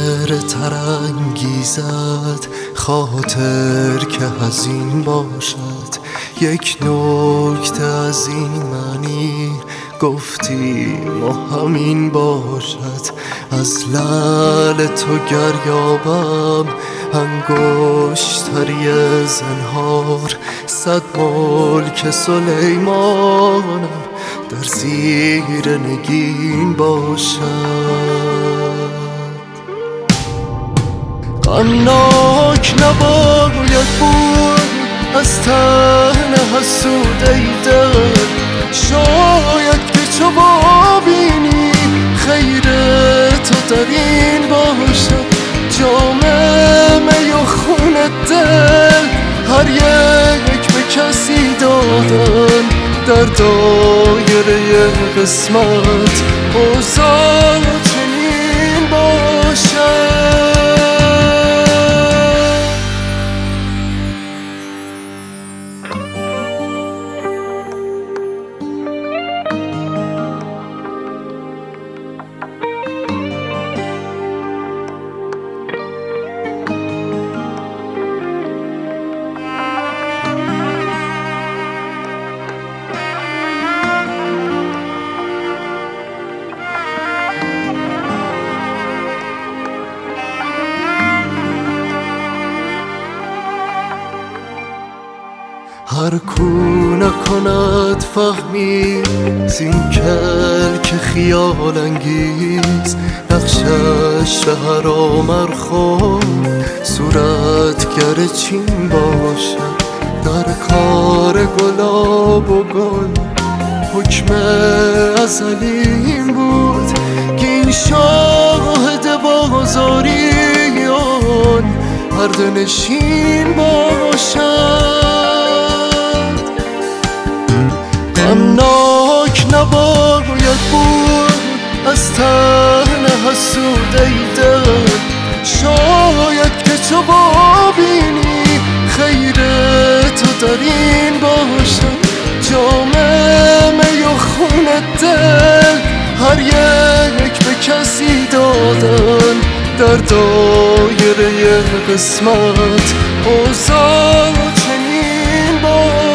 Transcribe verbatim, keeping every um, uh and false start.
چهره ترانگیزد خاطر که حزین باشد، یک نکته از این معنی گفتیم و همین باشد. از لعل تو گر یابم انگشتری زنهار، صد ملک سلیمانم در زیر نگین باشد. غمناک نباید بود از تن حسود ای دل، شاید که چو ببینی خیر تو در این باشد. جام می و خون دل هر یک به کسی دادن، در دایره قسمت اوضاع چنین باشد. هر کو نکند فهمی زین کلک خیال انگیز، نقشش به هر آمرخور صورتگر چین باشد. در کار گلاب و گل حکم ازلیم بود که این شاهد بازاریان پرده نشین باشد. غمناک نباید بود از تن حسود ای دل، شاید که چو ببینی خیر تو در این باشد. جام می و خون دل هر یک به کسی دادن، در دایره قسمت اوضاع چنین باشد.